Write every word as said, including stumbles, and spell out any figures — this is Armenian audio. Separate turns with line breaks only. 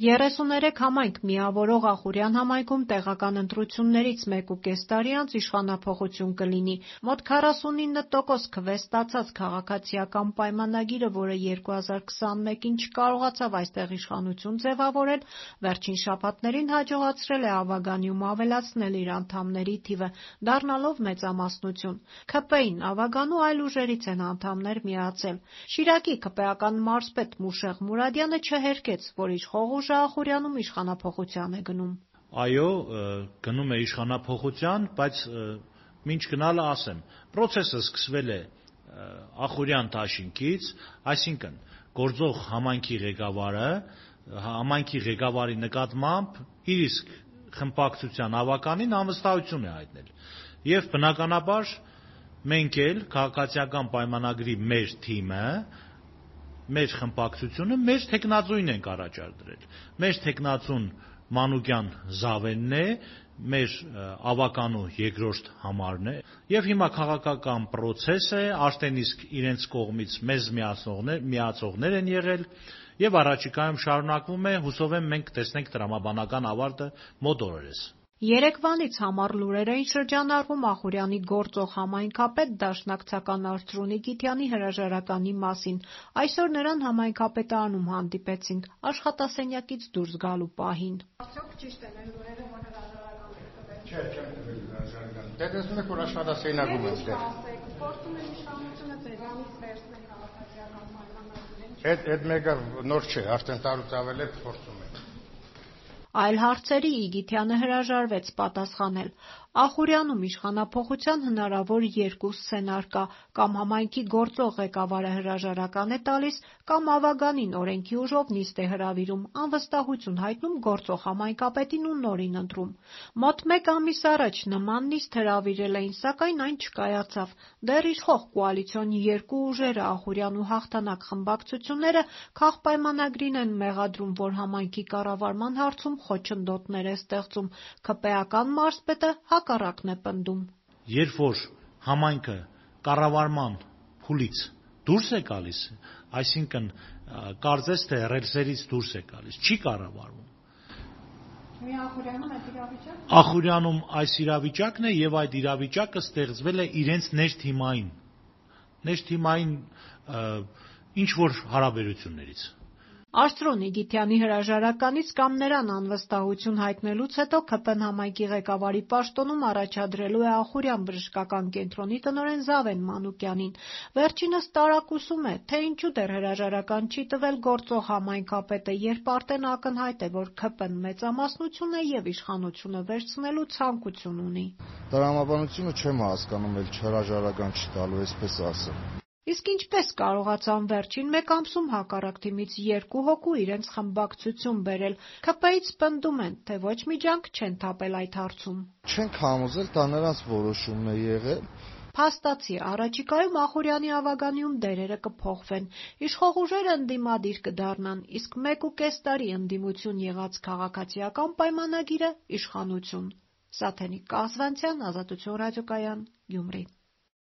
երեսուներեք համայնք միավորող Ախուրյան համայնքում տեղական ընտրություններից մեկ ու կես տարի անց իշխանափոխություն կլինի։ Մոտ քառասունինը տոկոս քվե ստացած քաղաքացիական պայմանագիրը, որը երկու հազար քսանմեկին չկարողացավ այստեղ իշխանություն ձևավորել, վերջին շաբաթներին հաջողացրել է Ավագանիում ավելացնել իր անդամների թիվը, դառնալով մեծամասնություն։ ՔՊ-ին Ավագանու այլ ուժերից են անդամներ միացել։ Շիրակի ՔՊ-ական մարզպետ Մուշեղ Մուրադյանը չհերքեց, որ իշխող ուժը Ախուրյանում իշխանափոխության է գնում։
Այո, գնում է իշխանափոխության, բայց մինչ գնալը ասեմ, պրոցեսը սկսվել է Ախուրյան դաշինքից, այսինքն գործող համայնքի ղեկավարը համայնքի ղեկավարի նկատմամբ իր իսկ խմբակցության ավականին անվստահություն է հայտնել։ Եվ բնականաբար մենք էլ քաղաքացիական պայմանագրի մեր թիմը, մեր խմբակցությունը մեր թեկնածուին ենք առաջադրել։ Մեր թեկնածուն Մանուկյան Զավենն է, մեր ավականու երկրորդ համարն է, եւ հիմա քաղաքական պրոցես է, արդեն իսկ իրենց կողմից մեզ միացողներ են եղել եւ առաջիկայում շարունակվում է, հուսով եմ մենք կտեսնենք տրամաբանական ավարտը մոտ օրերս։
Երեկվանից համառ լուրեր էին շրջանառվում Ախուրյանի գործող համայնքապետ դաշնակցական Արծրունի Գիթյանի հրաժարականի մասին։ Այսօր նրան համայնքապետարանում հանդիպեցինք աշխատասենյակից դուրս գալու պահին։
Արդյոք ճիշտ են այն լուրերը, որ հրաժարական եք տվել։ Չէ, չեմ տվել հրաժարական։ Դե տեսնում եք, որ աշխատասենյակում եմ դեռ։ Փորձում եմ իշխանությունը ձեզանից վերցնել քաղաքացիական պայմանագրին։ Այդ այդ մեկը նոր չէ, արդեն տարուց ավել է փորձում եմ։
Այլ հարցերի Իգիթյանը հրաժարվեց պատասխանել։ Ախուրյանում իշխանափոխության հնարավոր երկու սցենար կա՝ կամ համայնքի գործող ղեկավարը հրաժարական է տալիս, կամ Ավագանին օրենքի ուժով նիստ է հրավիրում, անվստահություն հայտնում գործող համայնքապետին ու նորին ընտրում։ Մոտ մեկ ամիս առաջ նման նիստ հրավիրել էին, սակայն այն չկայացավ։ Դեռ իշխող կոալիցիոն երկու ուժերը Ախուրյան ու Հաղթանակ խմբակցությունները քաղպայմանագրին են մեղադրում, որ համայնքի կառավարման հարցում խոչընդոտներ է ստեղծում։ ՔՊ-ական մարզպետը հակառակն է պնդում։
Երբ որ համայնքը կառավարման փուլից դուրս է գալիս, այսինքն կարծես թե ռելսերից դուրս է գալիս, չի կառավարվում։
Մի Ախուրյանում այդ իրավիճակն է։
Ախուրյանում այս իրավիճակն է եւ այդ իրավիճակը ստեղծվել է իրենց ներթիմային, ներթիմային ինչ որ հարաբերություններից։
Արծրուն Իգիթյանի հրաժարականից կամ նրան անվստահություն հայտնելուց հետո ՔՊ-ն համայնքի ղեկավարի պաշտոնում առաջադրելու է Ախուրյան բժշկական կենտրոնի տնօրեն Զավեն Մանուկյանին։ Վերջինս տարակուսում է, թե ինչու դեռ հրաժարական չի տվել գործող համայնքապետը, երբ արդեն ակնհայտ է, որ ՔՊ-ն մեծամասնություն է եւ իշխանությունը վերցնելու ցանկություն ունի։
Տրամաբանությունը չեմ հասկանում, էլ չհրաժարական չտալու, այսպես ասեմ։
Իսկ ինչպես կարողացան վերջին մեկ ամսում հակառակ թիմից երկու հոգու իրենց խմբակցություն բերել։ ՔՊ-ից պնդում են, թե ոչ մի ջանք չեն թափել այդ հարցում։
Չենք համոզել, դա նրանց որոշումն է եղել։
Փաստացի, առաջիկայում Ախուրյանի Ավագանիում դերերը կփոխվեն։ Իշխող ուժերը ընդդիմադիր կդառնան, իսկ մեկ ու կես տարի ընդդիմություն եղած քաղաքացիական պայմանագիրը իշխանություն։ Սաթենիկ Կազվանցյան, Ազատություն ռադիոկայան, Գյումրի։